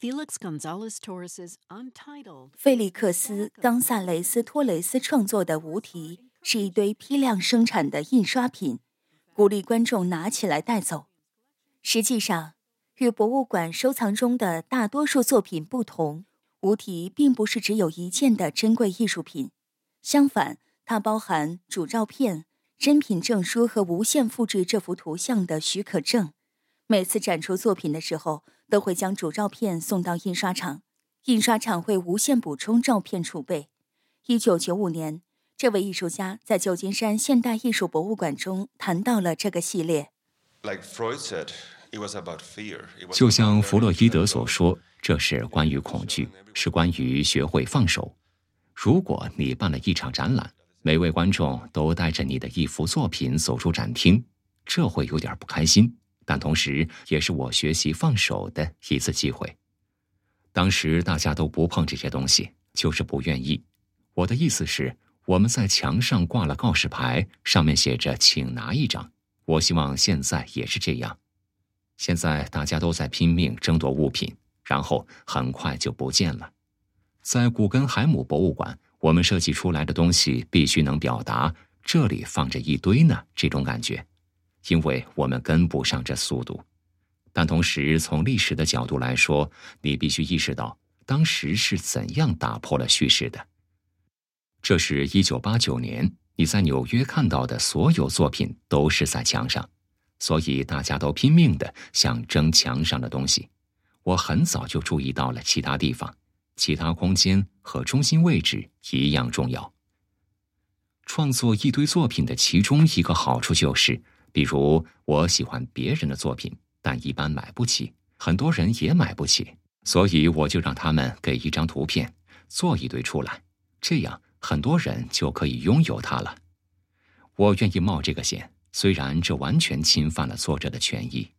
费利克斯·冈萨雷斯·托雷斯创作的《无题》是一堆批量生产的印刷品，鼓励观众拿起来带走。实际上，与博物馆收藏中的大多数作品不同，《无题》并不是只有一件的珍贵艺术品，相反，它包含主照片、真品证书和无限复制这幅图像的许可证。每次展出作品的时候，都会将主照片送到印刷厂，印刷厂会无限补充照片储备。1995年，这位艺术家在旧金山现代艺术博物馆中谈到了这个系列。 就像弗洛伊德所说，这是关于恐惧，是关于学会放手。如果你办了一场展览，每位观众都带着你的一幅作品走出展厅，这会有点不开心，但同时也是我学习放手的一次机会。当时大家都不碰这些东西，就是不愿意。我的意思是，我们在墙上挂了告示牌，上面写着请拿一张。我希望现在也是这样。现在大家都在拼命争夺物品，然后很快就不见了。在古根海姆博物馆，我们设计出来的东西必须能表达这里放着一堆呢这种感觉，因为我们跟不上这速度。但同时从历史的角度来说，你必须意识到当时是怎样打破了叙事的。这是1989年你在纽约看到的所有作品都是在墙上，所以大家都拼命地想争墙上的东西。我很早就注意到了其他地方，其他空间和中心位置一样重要。创作一堆作品的其中一个好处就是，比如我喜欢别人的作品，但一般买不起，很多人也买不起，所以我就让他们给一张图片，做一堆出来，这样很多人就可以拥有它了。我愿意冒这个险，虽然这完全侵犯了作者的权益。